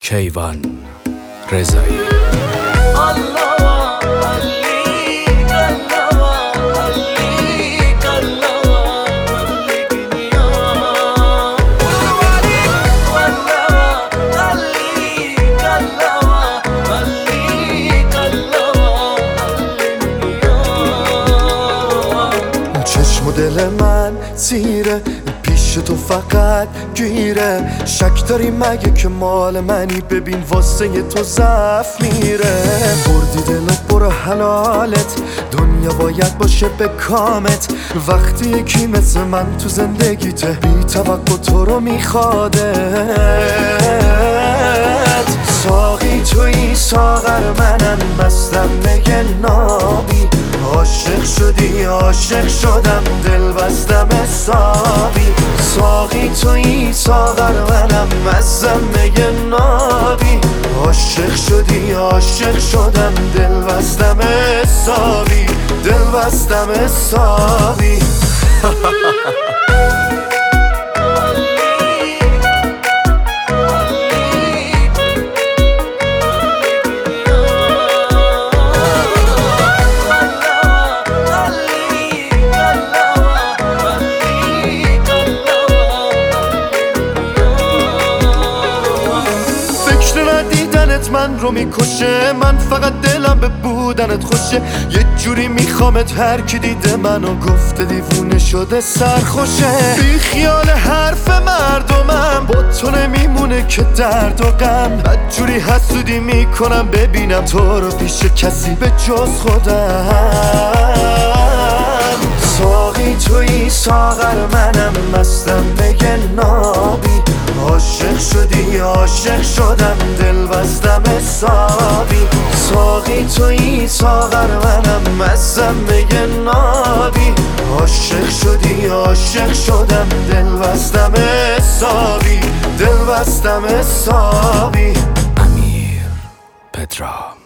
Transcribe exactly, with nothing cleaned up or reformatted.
کیوان رضایی. چشم و دل من زیره، پیش تو فقط گیره. شک داری مگه که مال منی؟ ببین واسه تو ضعف میره. بردی دلت برو حلالت، دنیا باید باشه به کامت. وقتی یکی مثل من تو زندگیته، بی توقع تو رو میخوادت. ساقی توی ساغر منم، مستم میگه نابی. عاشق شدی عاشق شدم، دل بستم حسابی. ساقی توی ساغر منم، مستم میگه نابی. عاشق شدی عاشق شدم، دل بستم حسابی. دل بستم حسابی. دیدنت من رو میکشه، من فقط دلم به بودنت خوشه. یه جوری میخوامت، هر کی دیده منو گفته دیوونه شده سرخوشه. بی خیال حرف مردمم، با تو نمیمونه که درد و غم. بد جوری حسودی میکنم ببینم تو رو پیش کسی به جز خودم. ساقی توی ساغر منم، مستم میگه نابی. عاشق شدی عاشق شدم، دل بستم حسابی. ساقی توی ساغر منم، مستم میگه نابی. عاشق شدی عاشق شدم، دل بستم حسابی. دل بستم حسابی. امیر پدرام.